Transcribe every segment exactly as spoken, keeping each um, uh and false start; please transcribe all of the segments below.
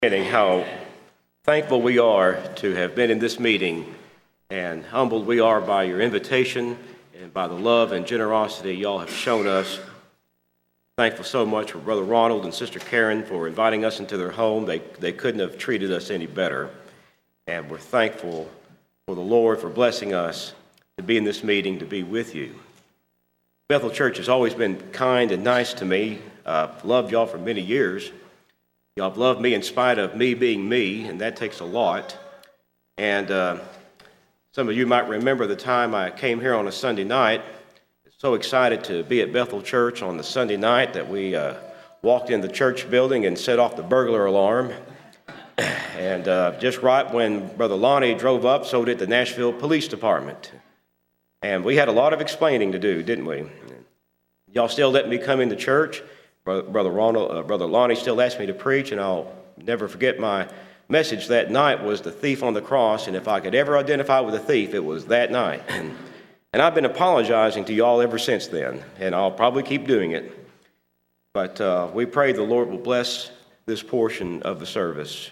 How thankful we are to have been in this meeting and humbled we are by your invitation and by the love and generosity y'all have shown us. Thankful so much for Brother Ronald and Sister Karen for inviting us into their home. They, they couldn't have treated us any better. And we're thankful for the Lord for blessing us to be in this meeting, to be with you. Bethel Church has always been kind and nice to me. Uh, loved y'all for many years. Y'all have loved me in spite of me being me, and that takes a lot. And uh, some of you might remember the time I came here on a Sunday night. So excited to be at Bethel Church on the Sunday night that we uh, walked in the church building and set off the burglar alarm. And uh, just right when Brother Lonnie drove up, so did the Nashville Police Department. And we had a lot of explaining to do, didn't we? Y'all still let me come into church. Brother Ronald, uh, Brother Lonnie still asked me to preach, and I'll never forget my message that night was the thief on the cross, and if I could ever identify with a thief, it was that night. And, and I've been apologizing to y'all ever since then, and I'll probably keep doing it. But uh, we pray the Lord will bless this portion of the service.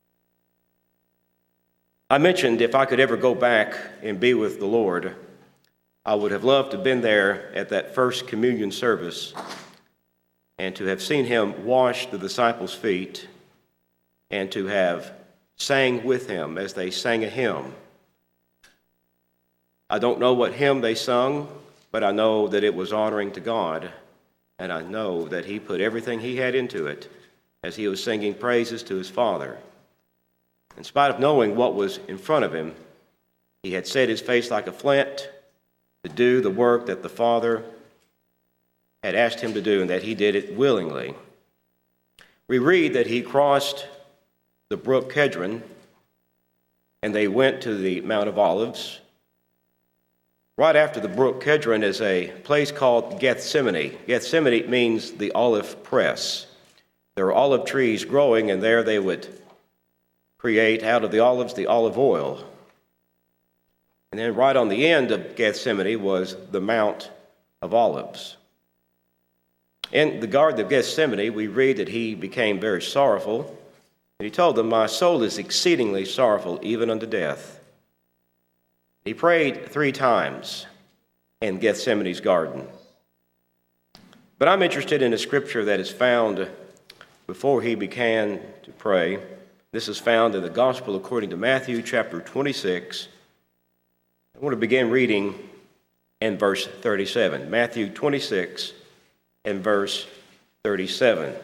I mentioned if I could ever go back and be with the Lord, I would have loved to have been there at that first communion service and to have seen him wash the disciples' feet, and to have sang with him as they sang a hymn. I don't know what hymn they sung, but I know that it was honoring to God, and I know that he put everything he had into it as he was singing praises to his Father. In spite of knowing what was in front of him, he had set his face like a flint to do the work that the Father had asked him to do, and that he did it willingly. We read that he crossed the brook Kedron, and they went to the Mount of Olives. Right after the brook Kedron is a place called Gethsemane. Gethsemane means the olive press. There are olive trees growing, and there they would create out of the olives the olive oil. And then right on the end of Gethsemane was the Mount of Olives. In the Garden of Gethsemane, we read that he became very sorrowful, and he told them, "My soul is exceedingly sorrowful, even unto death." He prayed three times in Gethsemane's garden. But I'm interested in a scripture that is found before he began to pray. This is found in the Gospel according to Matthew chapter twenty-six. I want to begin reading in verse thirty-seven. Matthew twenty-six. In verse thirty-seven.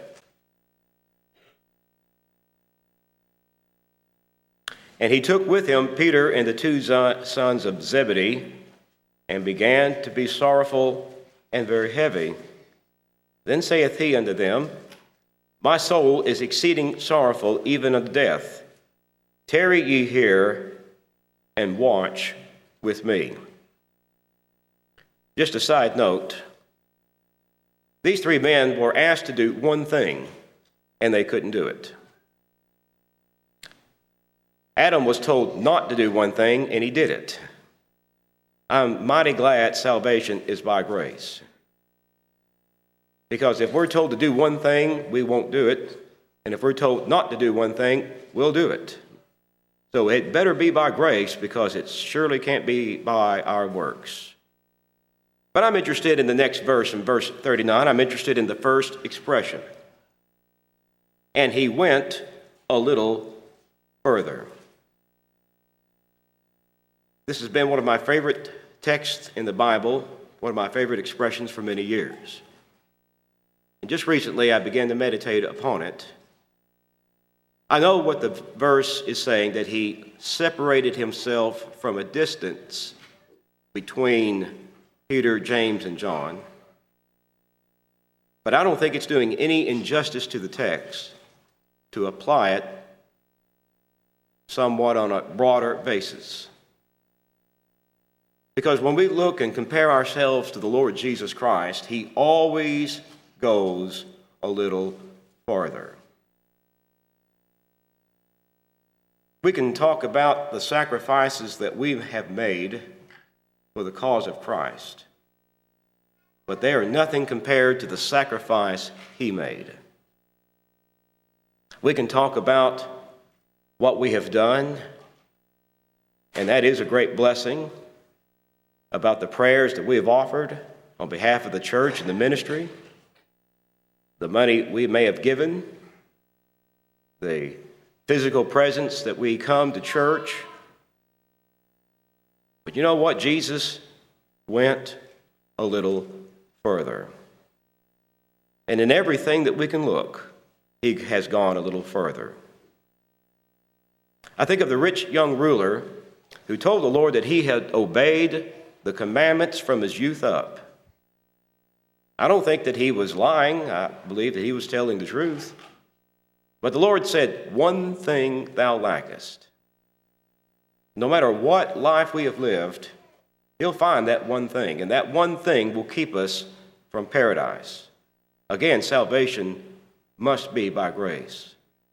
And he took with him Peter and the two sons of Zebedee, and began to be sorrowful and very heavy. Then saith he unto them, My soul is exceeding sorrowful, even unto death. Tarry ye here, and watch with me. Just a side note. These three men were asked to do one thing, and they couldn't do it. Adam was told not to do one thing, and he did it. I'm mighty glad salvation is by grace. Because if we're told to do one thing, we won't do it. And if we're told not to do one thing, we'll do it. So it better be by grace, because it surely can't be by our works. But I'm interested in the next verse, in verse thirty-nine. I'm interested in the first expression. And he went a little further. This has been one of my favorite texts in the Bible, one of my favorite expressions for many years. And just recently I began to meditate upon it. I know what the verse is saying, that he separated himself from a distance between Peter, James, and John. But I don't think it's doing any injustice to the text to apply it somewhat on a broader basis. Because when we look and compare ourselves to the Lord Jesus Christ, he always goes a little farther. We can talk about the sacrifices that we have made for the cause of Christ, but they are nothing compared to the sacrifice he made. We can talk about what we have done, and that is a great blessing, about the prayers that we have offered on behalf of the church and the ministry, the money we may have given, the physical presence that we come to church. But you know what? Jesus went a little further. And in everything that we can look, he has gone a little further. I think of the rich young ruler who told the Lord that he had obeyed the commandments from his youth up. I don't think that he was lying. I believe that he was telling the truth. But the Lord said, "One thing thou lackest." No matter what life we have lived, he'll find that one thing, and that one thing will keep us from paradise. Again, salvation must be by grace.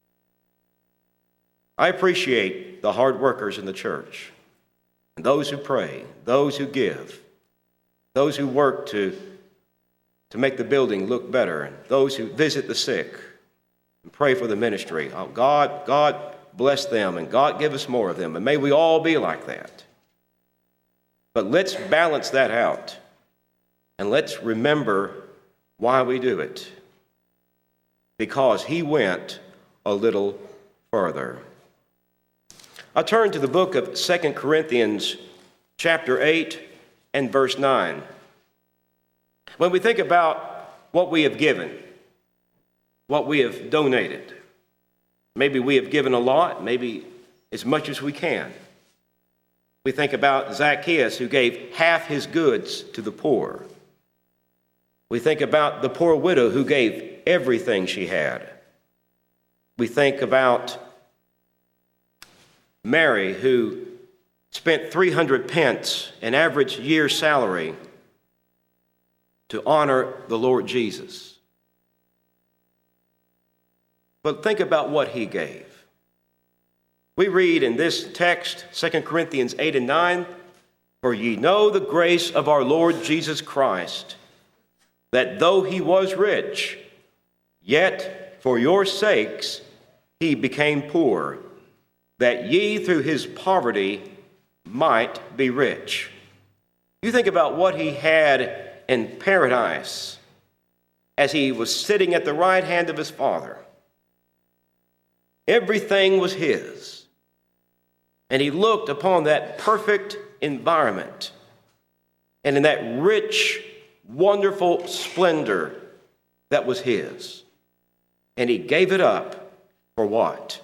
I appreciate the hard workers in the church, and those who pray, those who give, those who work to, to make the building look better, and those who visit the sick and pray for the ministry. Oh, God, God bless them, and God give us more of them, and may we all be like that. But let's balance that out, and let's remember why we do it. Because he went a little further. I turn to the book of Second Corinthians chapter eight and verse nine. When we think about what we have given, what we have donated, maybe we have given a lot, maybe as much as we can. We think about Zacchaeus, who gave half his goods to the poor. We think about the poor widow who gave everything she had. We think about Mary, who spent three hundred pence, an average year's salary, to honor the Lord Jesus. But think about what he gave. We read in this text, Second Corinthians eight and nine, "For ye know the grace of our Lord Jesus Christ, that though he was rich, yet for your sakes he became poor, that ye through his poverty might be rich." You think about what he had in paradise as he was sitting at the right hand of his Father. Everything was his. And he looked upon that perfect environment and in that rich, wonderful splendor that was his. And he gave it up for what?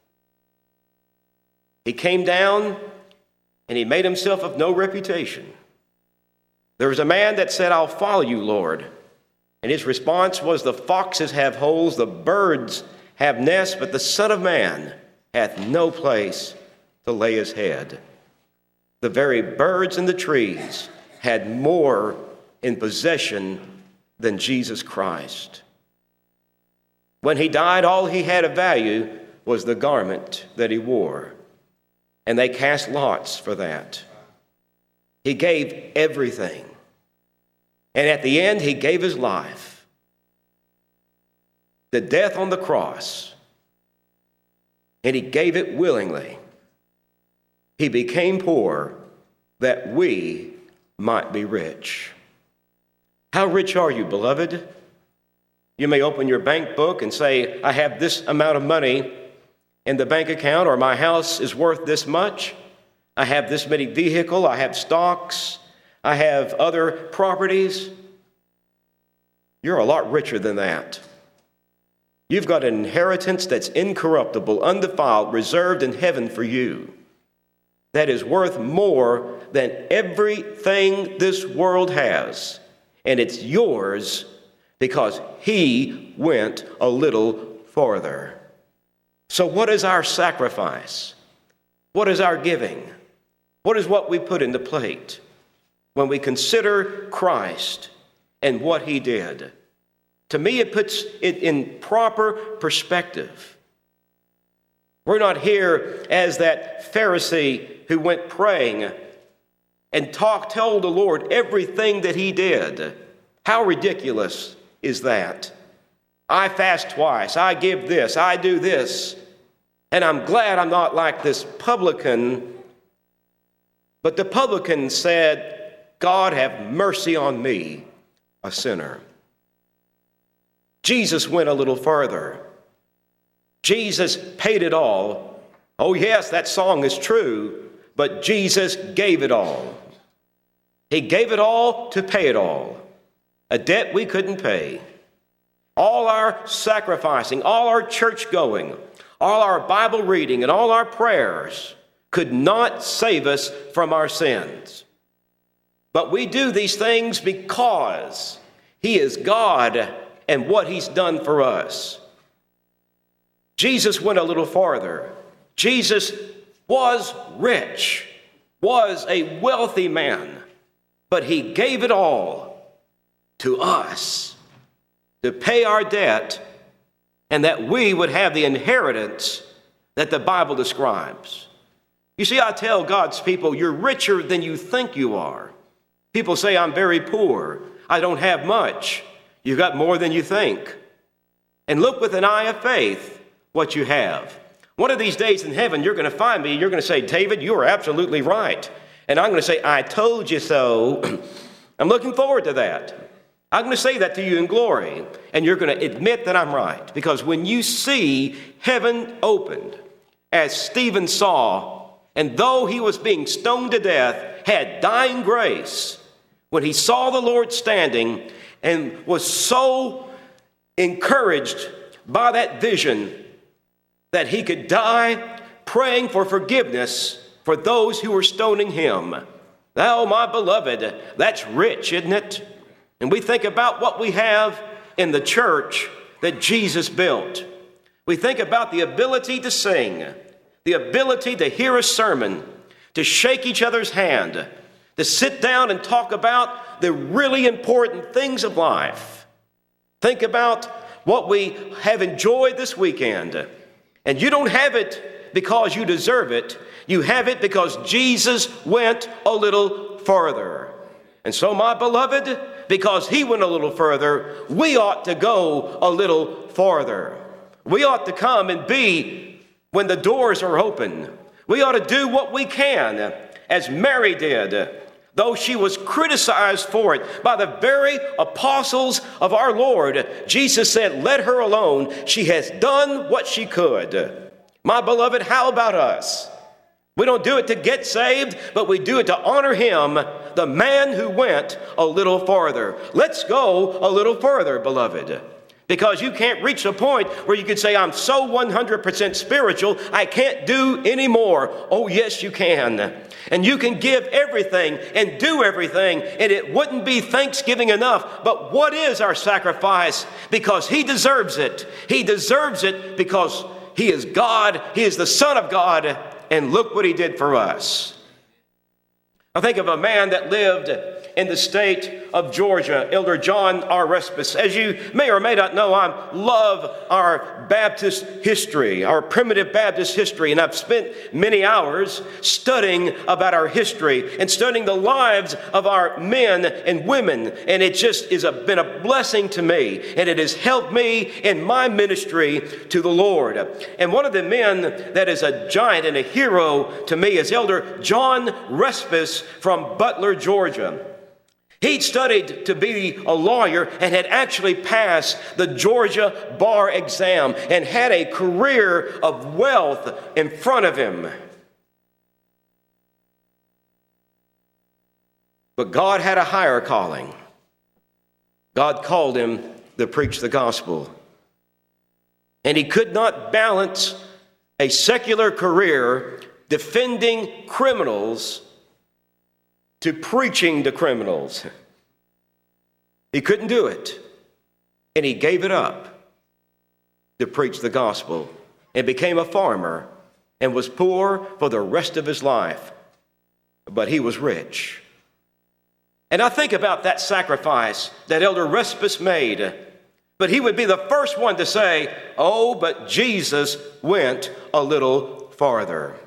He came down and he made himself of no reputation. There was a man that said, "I'll follow you, Lord." And his response was, "The foxes have holes, the birds have nests, but the Son of Man hath no place to lay his head." The very birds in the trees had more in possession than Jesus Christ. When he died, all he had of value was the garment that he wore. And they cast lots for that. He gave everything. And at the end, he gave his life. The death on the cross. And he gave it willingly. He became poor that we might be rich. How rich are you, beloved? You may open your bank book and say, "I have this amount of money in the bank account," or "My house is worth this much. I have this many vehicles. I have stocks. I have other properties." You're a lot richer than that. You've got an inheritance that's incorruptible, undefiled, reserved in heaven for you. That is worth more than everything this world has. And it's yours because he went a little farther. So what is our sacrifice? What is our giving? What is what we put in the plate when we consider Christ and what he did? To me, it puts it in proper perspective. We're not here as that Pharisee who went praying and talked, told the Lord everything that he did. How ridiculous is that? I fast twice. I give this. I do this. And I'm glad I'm not like this publican. But the publican said, God, have mercy on me, a sinner. Jesus went a little further. Jesus paid it all. Oh, yes, that song is true, but Jesus gave it all. He gave it all to pay it all, a debt we couldn't pay. All our sacrificing, all our church going, all our Bible reading, and all our prayers could not save us from our sins. But we do these things because He is God and what He's done for us. Jesus went a little farther. Jesus was rich, was a wealthy man, but He gave it all to us to pay our debt and that we would have the inheritance that the Bible describes. You see, I tell God's people, you're richer than you think you are. People say, I'm very poor. I don't have much. You've got more than you think. And look with an eye of faith what you have. One of these days in heaven, you're going to find me, you're going to say, David, you are absolutely right. And I'm going to say, I told you so. I'm looking forward to that. I'm going to say that to you in glory. And you're going to admit that I'm right. Because when you see heaven opened, as Stephen saw, and though he was being stoned to death, had dying grace, when he saw the Lord standing and was so encouraged by that vision that he could die praying for forgiveness for those who were stoning him. Oh, my beloved, that's rich, isn't it? And we think about what we have in the church that Jesus built. We think about the ability to sing, the ability to hear a sermon, to shake each other's hand, to sit down and talk about the really important things of life. Think about what we have enjoyed this weekend. And you don't have it because you deserve it. You have it because Jesus went a little further. And so, my beloved, because He went a little further, we ought to go a little farther. We ought to come and be when the doors are open. We ought to do what we can, as Mary did, though she was criticized for it by the very apostles of our Lord. Jesus said, let her alone. She has done what she could. My beloved, how about us? We don't do it to get saved, but we do it to honor Him, the man who went a little farther. Let's go a little further, beloved. Because you can't reach a point where you can say, I'm so one hundred percent spiritual, I can't do any more. Oh, yes, you can. And you can give everything and do everything, and it wouldn't be thanksgiving enough. But what is our sacrifice? Because He deserves it. He deserves it because He is God. He is the Son of God. And look what He did for us. I think of a man that lived in the state of Georgia, Elder John R. Respis. As you may or may not know, I love our Baptist history, our primitive Baptist history, and I've spent many hours studying about our history and studying the lives of our men and women, and it just has been a blessing to me, and it has helped me in my ministry to the Lord. And one of the men that is a giant and a hero to me is Elder John Respis from Butler, Georgia. He'd studied to be a lawyer and had actually passed the Georgia bar exam and had a career of wealth in front of him. But God had a higher calling. God called him to preach the gospel. And he could not balance a secular career defending criminals to preaching to criminals. He couldn't do it. And he gave it up to preach the gospel and became a farmer and was poor for the rest of his life. But he was rich. And I think about that sacrifice that Elder Respis made. But he would be the first one to say, oh, but Jesus went a little farther.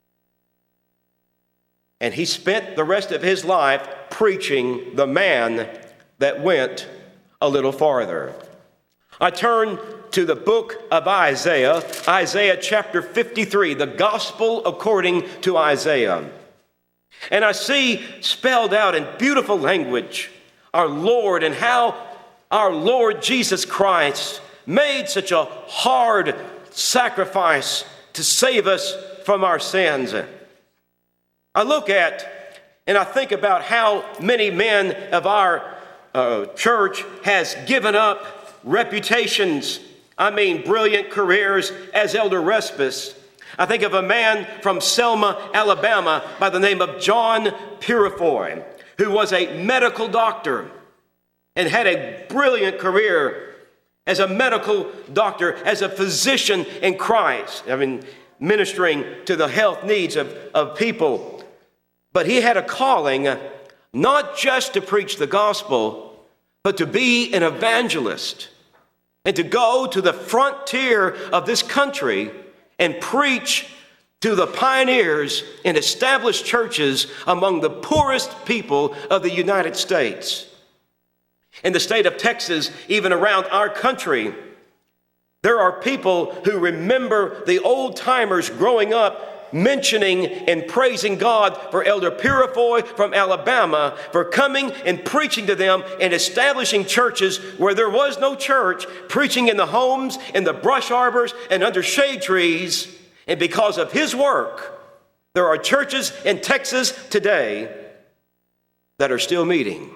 And he spent the rest of his life preaching the man that went a little farther. I turn to the book of Isaiah, Isaiah chapter fifty-three, the gospel according to Isaiah. And I see spelled out in beautiful language our Lord and how our Lord Jesus Christ made such a hard sacrifice to save us from our sins. I look at and I think about how many men of our uh, church has given up reputations, I mean brilliant careers as Elder Respis. I think of a man from Selma, Alabama by the name of John Purifoy, who was a medical doctor and had a brilliant career as a medical doctor, as a physician in Christ. I mean, ministering to the health needs of, of people. But he had a calling not just to preach the gospel, but to be an evangelist and to go to the frontier of this country and preach to the pioneers and establish churches among the poorest people of the United States. In the state of Texas, even around our country, there are people who remember the old timers growing up mentioning and praising God for Elder Purifoy from Alabama for coming and preaching to them and establishing churches where there was no church, preaching in the homes, in the brush arbors, and under shade trees. And because of his work, there are churches in Texas today that are still meeting.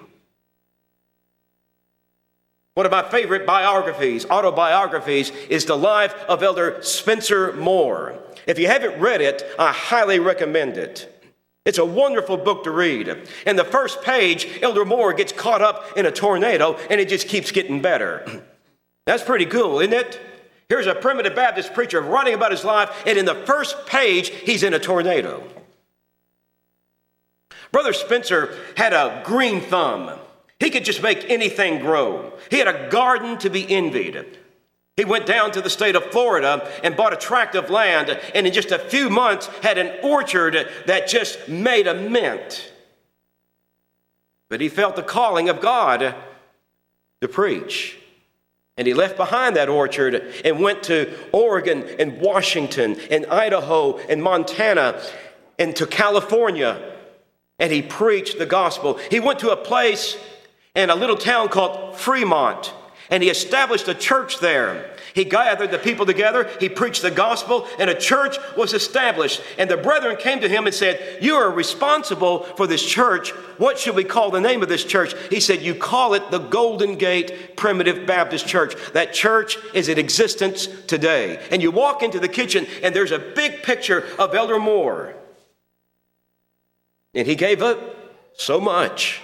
One of my favorite biographies, autobiographies, is the life of Elder Spencer Moore. If you haven't read it, I highly recommend it. It's a wonderful book to read. In the first page, Elder Moore gets caught up in a tornado, and it just keeps getting better. That's pretty cool, isn't it? Here's a primitive Baptist preacher writing about his life, and in the first page, he's in a tornado. Brother Spencer had a green thumb. He could just make anything grow. He had a garden to be envied. He went down to the state of Florida and bought a tract of land, and in just a few months had an orchard that just made a mint. But he felt the calling of God to preach. And he left behind that orchard and went to Oregon and Washington and Idaho and Montana and to California. And he preached the gospel. He went to a place in a little town called Fremont, and he established a church there. He gathered the people together, he preached the gospel, and a church was established. And the brethren came to him and said, "You are responsible for this church. What should we call the name of this church?" He said, "You call it the Golden Gate Primitive Baptist Church." That church is in existence today. And you walk into the kitchen, and there's a big picture of Elder Moore. And he gave up so much.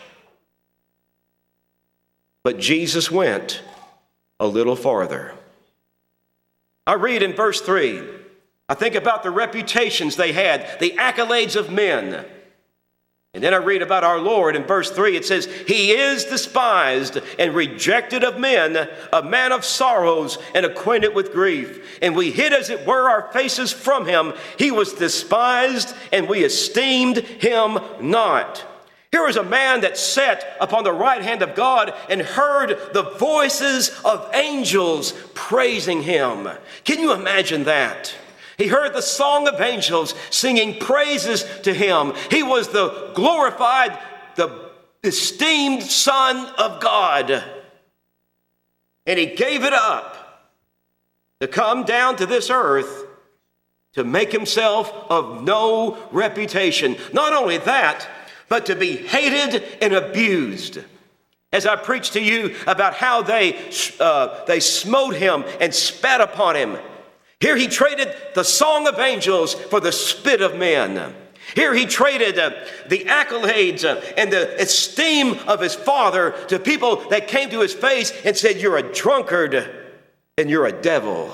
But Jesus went a little farther. I read in verse three, I think about the reputations they had, the accolades of men. And then I read about our Lord in verse three. It says, "He is despised and rejected of men, a man of sorrows and acquainted with grief. And we hid as it were our faces from him. He was despised and we esteemed him not." Here was a man that sat upon the right hand of God and heard the voices of angels praising him. Can you imagine that? He heard the song of angels singing praises to him. He was the glorified, the esteemed Son of God. And he gave it up to come down to this earth to make himself of no reputation. Not only that, but to be hated and abused. As I preached to you about how they, uh, they smote him and spat upon him. Here he traded the song of angels for the spit of men. Here he traded uh, the accolades uh, and the esteem of his father to people that came to his face and said, "You're a drunkard and you're a devil."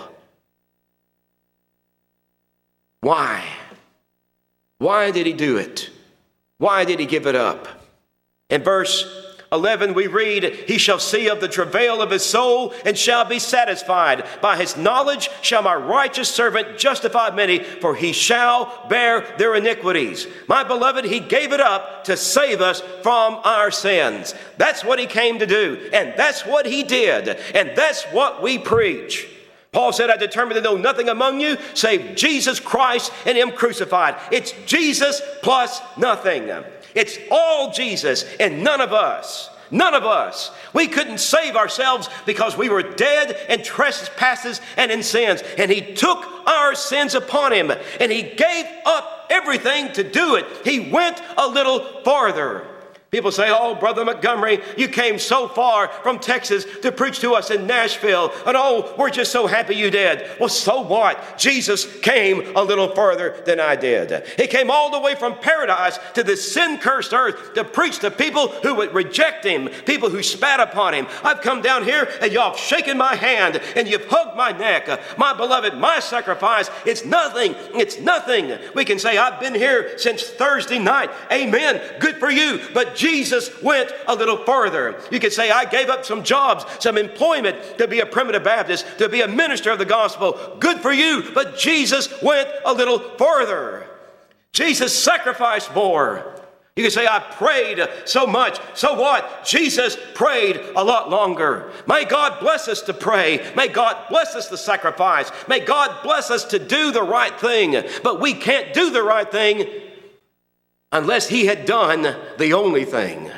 Why? Why did he do it? Why did he give it up? In verse eleven, we read, he shall see of the travail of his soul and shall be satisfied. By his knowledge shall my righteous servant justify many, for he shall bear their iniquities. My beloved, he gave it up to save us from our sins. That's what he came to do, and that's what he did, and that's what we preach. Paul said, I determined to know nothing among you save Jesus Christ and him crucified. It's Jesus plus nothing. It's all Jesus and none of us. None of us. We couldn't save ourselves because we were dead in trespasses and in sins. And he took our sins upon him and he gave up everything to do it. He went a little farther. People say, oh, Brother Montgomery, you came so far from Texas to preach to us in Nashville. And oh, we're just so happy you did. Well, so what? Jesus came a little further than I did. He came all the way from paradise to this sin-cursed earth to preach to people who would reject him, people who spat upon him. I've come down here and y'all have shaken my hand and you've hugged my neck. My beloved, my sacrifice, it's nothing. It's nothing. We can say, I've been here since Thursday night. Amen. Good for you. But Jesus went a little further. You could say, I gave up some jobs, some employment to be a primitive Baptist, to be a minister of the gospel. Good for you. But Jesus went a little further. Jesus sacrificed more. You can say, I prayed so much. So what? Jesus prayed a lot longer. May God bless us to pray. May God bless us to sacrifice. May God bless us to do the right thing. But we can't do the right thing unless he had done the only thing.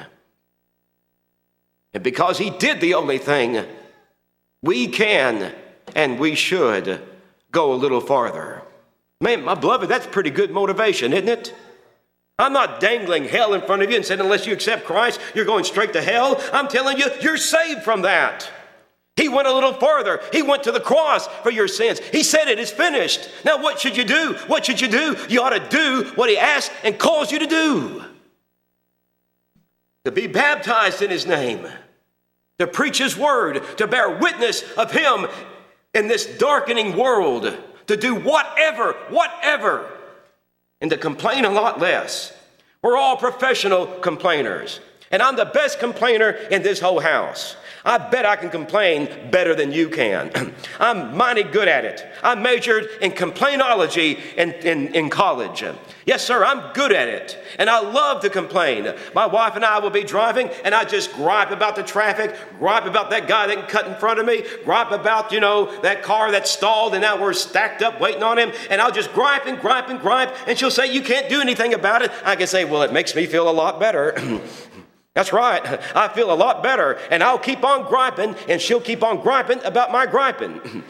And because he did the only thing, we can and we should go a little farther. Man, my beloved, that's pretty good motivation, isn't it? I'm not dangling hell in front of you and saying, unless you accept Christ, you're going straight to hell. I'm telling you, you're saved from that. He went a little farther. He went to the cross for your sins. He said it is finished. Now what should you do? What should you do? You ought to do what he asked and calls you to do. To be baptized in his name. To preach his word. To bear witness of him in this darkening world. To do whatever, whatever. And to complain a lot less. We're all professional complainers. And I'm the best complainer in this whole house. I bet I can complain better than you can. I'm mighty good at it. I majored in complainology in, in, in college. Yes, sir, I'm good at it. And I love to complain. My wife and I will be driving, and I just gripe about the traffic, gripe about that guy that cut in front of me, gripe about, you know, that car that stalled, and now we're stacked up waiting on him. And I'll just gripe and gripe and gripe, and she'll say, you can't do anything about it. I can say, well, it makes me feel a lot better. That's right. I feel a lot better, and I'll keep on griping, and she'll keep on griping about my griping.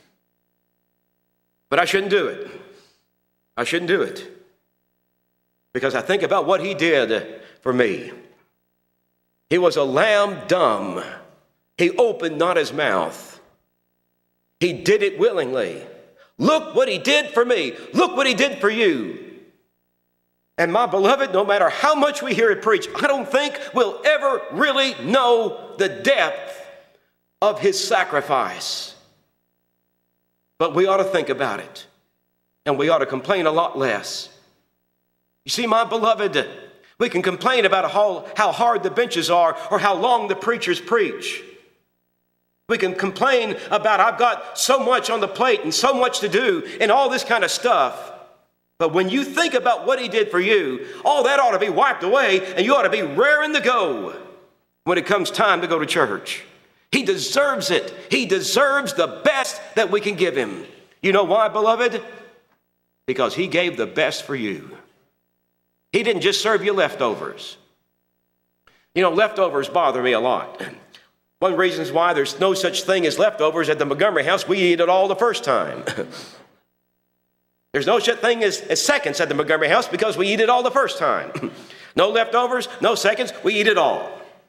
But I shouldn't do it. I shouldn't do it. Because I think about what he did for me. He was a lamb dumb. He opened not his mouth. He did it willingly. Look what he did for me. Look what he did for you. And my beloved, no matter how much we hear it preached, I don't think we'll ever really know the depth of his sacrifice. But we ought to think about it. And we ought to complain a lot less. You see, my beloved, we can complain about how, how hard the benches are or how long the preachers preach. We can complain about I've got so much on the plate and so much to do and all this kind of stuff. But when you think about what he did for you, all that ought to be wiped away, and you ought to be raring to go when it comes time to go to church. He deserves it. He deserves the best that we can give him. You know why, beloved? Because he gave the best for you. He didn't just serve you leftovers. You know, leftovers bother me a lot. One of the reasons why there's no such thing as leftovers at the Montgomery house, we eat it all the first time. There's no such thing as, as seconds at the Montgomery house because we eat it all the first time. No leftovers, no seconds, we eat it all.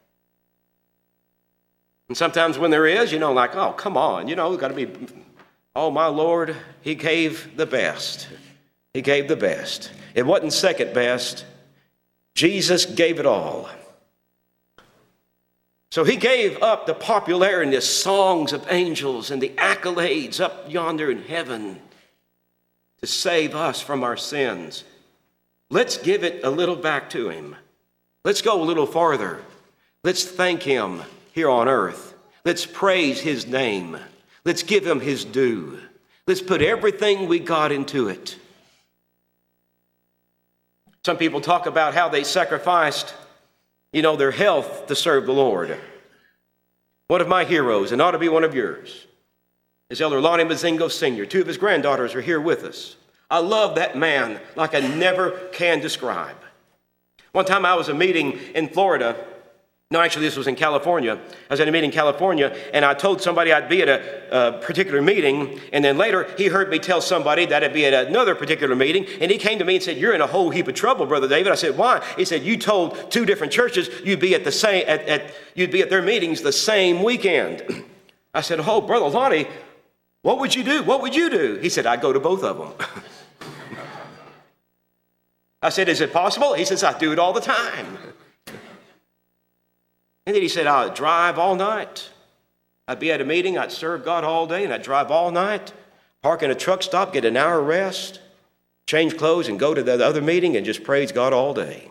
And sometimes when there is, you know, like, oh, come on, you know, we've got to be, oh, my Lord, he gave the best. He gave the best. It wasn't second best. Jesus gave it all. So he gave up the popularity and the songs of angels and the accolades up yonder in heaven to save us from our sins. Let's give it a little back to him. Let's go a little farther. Let's thank him here on earth. Let's praise his name. Let's give him his due. Let's put everything we got into it. Some people talk about how they sacrificed, you know, their health to serve the Lord. One of my heroes, and ought to be one of yours, is Elder Lonnie Mazingo Senior Two of his granddaughters are here with us. I love that man like I never can describe. One time I was at a meeting in Florida. No, actually, this was in California. I was at a meeting in California, and I told somebody I'd be at a, a particular meeting, and then later he heard me tell somebody that I'd be at another particular meeting, and he came to me and said, "You're in a whole heap of trouble, Brother David." I said, "Why?" He said, "You told two different churches you'd be at the same at, at you'd be at their meetings the same weekend." I said, "Oh, Brother Lonnie, what would you do? What would you do?" He said, "I'd go to both of them." I said, "Is it possible?" He says, "I do it all the time." And then he said, "I'd drive all night. I'd be at a meeting, I'd serve God all day, and I'd drive all night, park in a truck stop, get an hour rest, change clothes, and go to the other meeting and just praise God all day."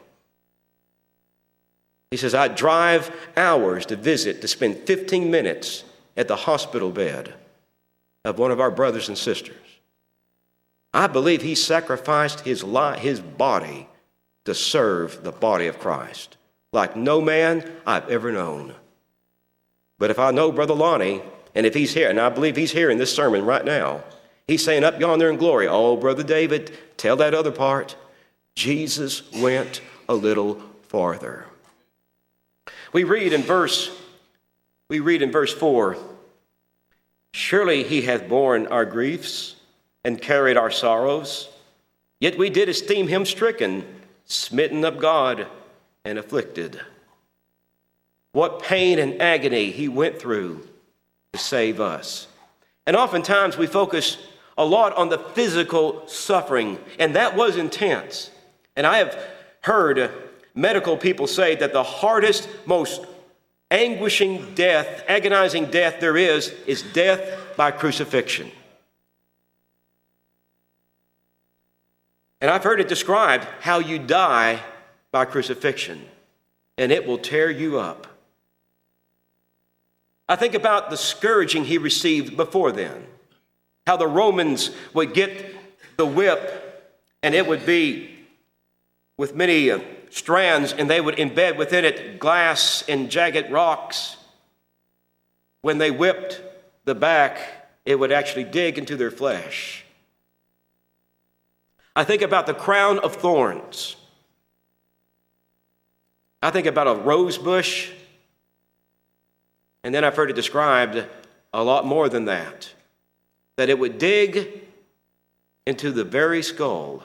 He says, "I'd drive hours to visit, to spend fifteen minutes at the hospital bed of one of our brothers and sisters." I believe he sacrificed his life, his body to serve the body of Christ like no man I've ever known. But if I know Brother Lonnie, and if he's here, and I believe he's here in this sermon right now, he's saying up yonder in glory, "Oh, Brother David, tell that other part. Jesus went a little farther." We read in verse, we read in verse four, "Surely he hath borne our griefs and carried our sorrows. Yet we did esteem him stricken, smitten of God, and afflicted." What pain and agony he went through to save us. And oftentimes we focus a lot on the physical suffering, and that was intense. And I have heard medical people say that the hardest, most anguishing death, agonizing death there is, is death by crucifixion. And I've heard it described how you die by crucifixion, and it will tear you up. I think about the scourging he received before then, how the Romans would get the whip, and it would be with many uh, strands, and they would embed within it glass and jagged rocks. When they whipped the back, it would actually dig into their flesh. I think about the crown of thorns. I think about a rose bush, and then I've heard it described a lot more than that, that it would dig into the very skull.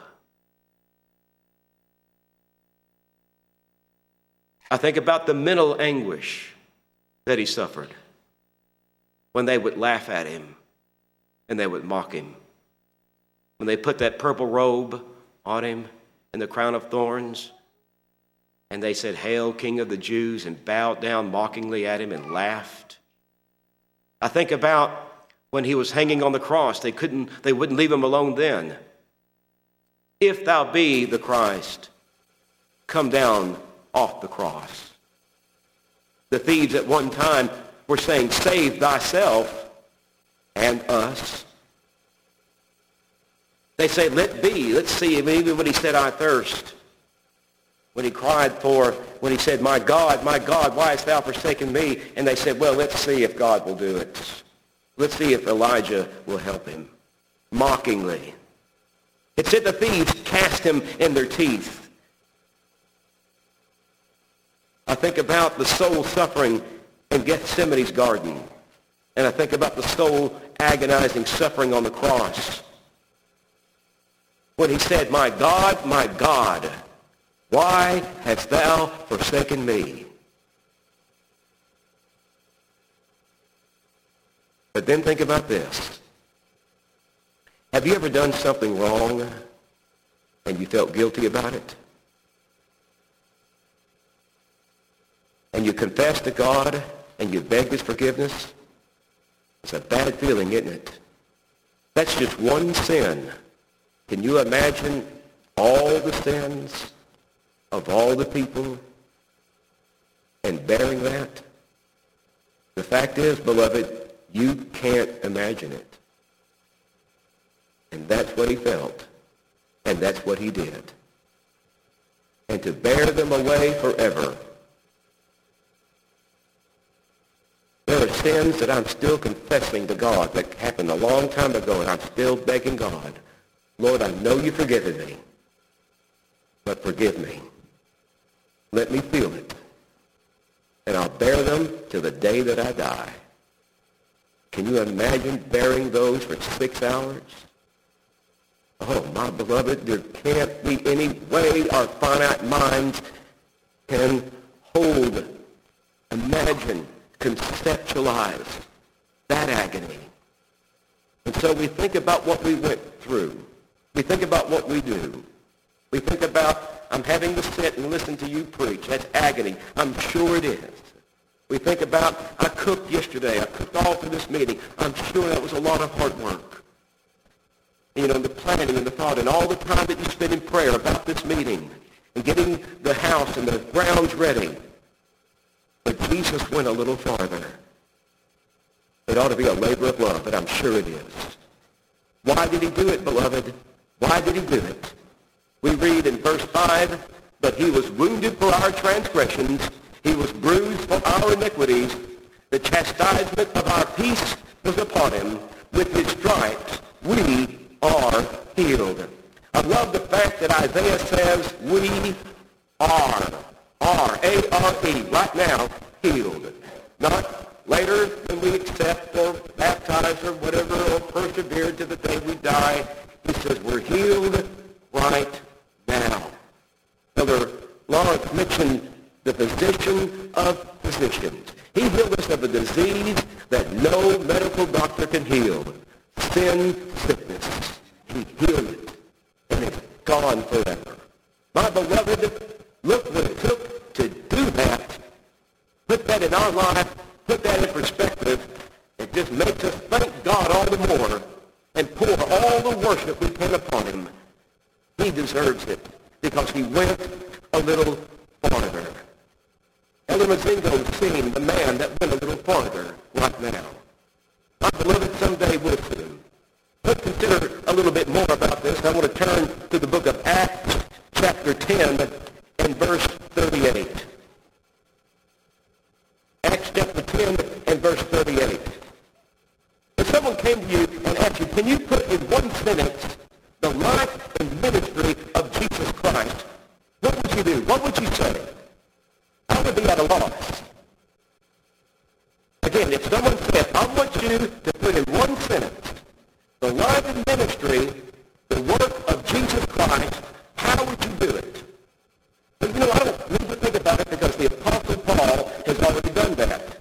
I think about the mental anguish that he suffered when they would laugh at him and they would mock him. When they put that purple robe on him and the crown of thorns, and they said, "Hail, King of the Jews," and bowed down mockingly at him and laughed. I think about when he was hanging on the cross. They couldn't, they wouldn't leave him alone then. "If thou be the Christ, come down off the cross." The thieves at one time were saying, "Save thyself and us." They say, "Let be." Let's see, even when he said, "I thirst." When he cried for, when he said, "My God, my God, why hast thou forsaken me?" And they said, "Well, let's see if God will do it. Let's see if Elijah will help him." Mockingly. It said the thieves cast him in their teeth. I think about the soul suffering in Gethsemane's garden. And I think about the soul agonizing suffering on the cross. When he said, "My God, my God, why hast thou forsaken me?" But then think about this. Have you ever done something wrong and you felt guilty about it? And you confessed to God and you begged his forgiveness? It's a bad feeling, isn't it? That's just one sin. Can you imagine all the sins of all the people and bearing that? The fact is, beloved, you can't imagine it. And that's what he felt. And that's what he did. And to bear them away forever. There are sins that I'm still confessing to God that happened a long time ago, and I'm still begging God, Lord, I know you've forgiven me, but forgive me. Let me feel it. And I'll bear them till the day that I die. Can you imagine bearing those for six hours? Oh, my beloved, there can't be any way our finite minds can hold, imagine, conceptualize that agony. And so we think about what we went through. We think about what we do. We think about, I'm having to sit and listen to you preach. That's agony. I'm sure it is. We think about, I cooked yesterday. I cooked all for this meeting. I'm sure that was a lot of hard work. You know, the planning and the thought and all the time that you spend in prayer about this meeting and getting the house and the grounds ready. But Jesus went a little farther. It ought to be a labor of love, but I'm sure it is. Why did he do it, beloved? Why did he do it? We read in verse five, but he was wounded for our transgressions. He was bruised for our iniquities. The chastisement of our peace was upon him. With his stripes, we are healed. I love the fact that Isaiah says we are, R A R E, right now, healed. Not later when we accept or baptize or whatever or persevere to the day we die. He says we're healed right now. Elder Lawrence mentioned the physician of physicians. He healed us of a disease that no medical doctor can heal. Sin, sickness. He healed it, and it's gone forever. My beloved, look what it took to do that. Put that in our life, put that in perspective. It just makes us thank God all the more and pour all the worship we can upon him. He deserves it because he went a little farther. Elder Mazingo singing The Man That Went a Little Farther right now. My beloved, someday we'll see him. Let's consider a little bit more about this. I want to turn to the book of Acts, chapter ten, and verse thirty-eight. Acts chapter ten and verse thirty-eight. If someone came to you and asked you, can you put in one sentence the life and ministry of Jesus Christ, what would you do? What would you say? I would be at a loss. Again, if someone said, I want you to put in one sentence the life and ministry, the work of Jesus Christ, how would you do it? But you know, I don't need to think about it because the Apostle Paul has already done that.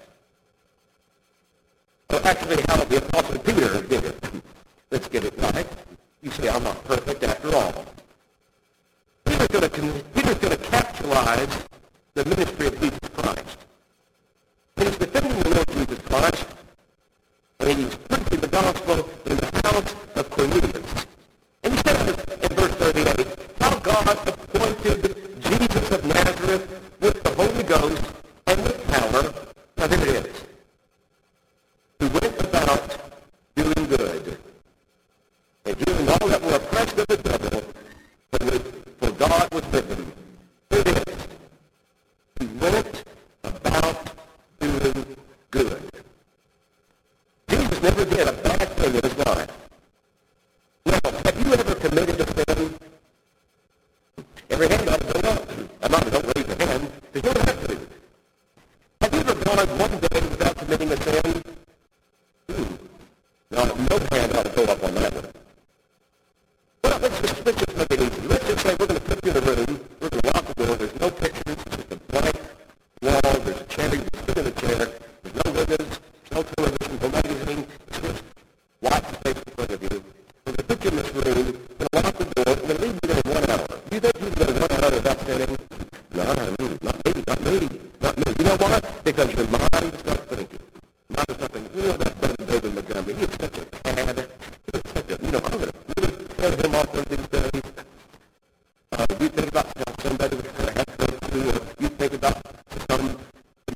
Well, actually, how the Apostle Peter did it. Let's get it right. You say, I'm not perfect after all. Peter's going to, Peter's going to capitalize the ministry of Jesus Christ. And he's defending the Lord Jesus Christ, and he's preaching the gospel in the house of Cornelius. And he says in verse thirty-eight, how God appointed Jesus of Nazareth with the Holy Ghost and with power. Now there it is. Who went about doing good and healing all that were oppressed of the devil, for God was with him. There it is. He went about doing good. Jesus never did a bad thing in his life. Now, have you ever committed a sin? Every hand ought to go up. I'm not, don't raise your hand, because you don't have to. Have you ever gone one day without committing a sin? Hmm. No, no hand ought to go up on that one. Well, let's just, let's just make it easy. Let's just say we're going to put you in a room, we're going to lock the door, there's no pictures, it's just a blank wall, there's a chair, you sit in a chair, there's no windows, there's no television, no magazine, it's just white space in front of you. We're going to put you in this room, we're going to lock the door, we're going to leave you there in one hour. Do you think you can go one hour without sinning? No, not me, not me, not me, not me. You know why? Because your mind is not thinking. Mind is not thinking, you know, that brother David Montgomery, he's such a cad. He's such a, you know, I'm going to really tell him off one of these days. Uh, you think about how somebody was going to have to go to, or you think about some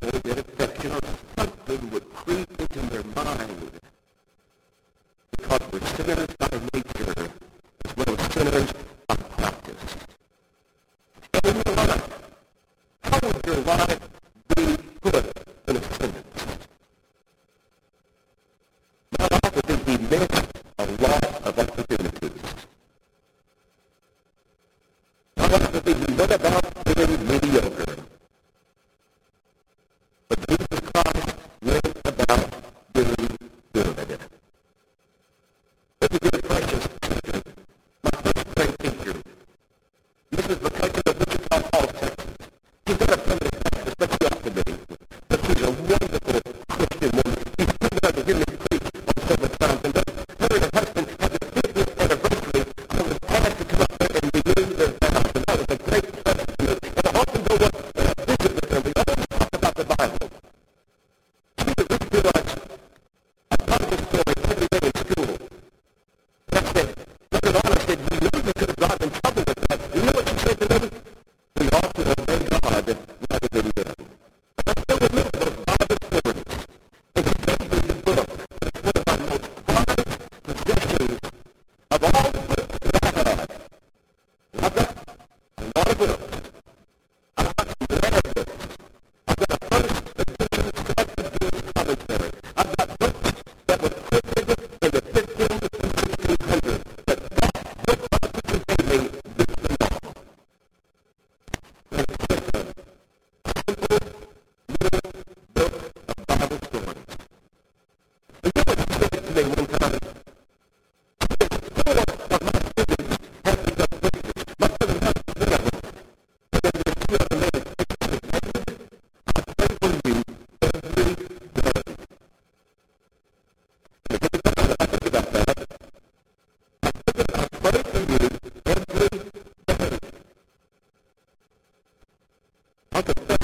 your life be put in ascendance. My life would be missed a lot of opportunities. My life would be not about being mediocre. But Jesus Christ went about doing good. This is your precious teacher, my first great teacher. This is McCutcheon of Wichita Falls, Texas. She's got a primitive Baptist, but she ought to be. But she's a wonderful Christian woman. She's come down to hear me preach on several times. And then her and her husband had their fiftieth anniversary. I was asked to come up there and renew their vows. And that was a great pleasure to me. And I often go up and I visit with them. We always talk about the Bible. She used to read to us a Bible story every day in school. And I said, Brother Honor said, we knew we could have gotten in trouble with that. You know what she said to me? We ought to obey God rather than them. And I still remember those Bible stories. And she gave me the book. It's one of my most prized possessions of all the books that I have. And I've got a lot of books. I've got some rare books. I've got a first edition selected Jewish commentary. I've got books that were printed in the fifteenth and sixteenth hundreds. But that book my teacher gave me this them all. And it's just a simple little book of Bible stories. And you know what she said to me one time? She said, four of my siblings have become Christians. My brother and husband, one of them. And then there's two other men. And she said, David, I pray for you every day. And every time that I think about that, I think that I pray for you every day. I confess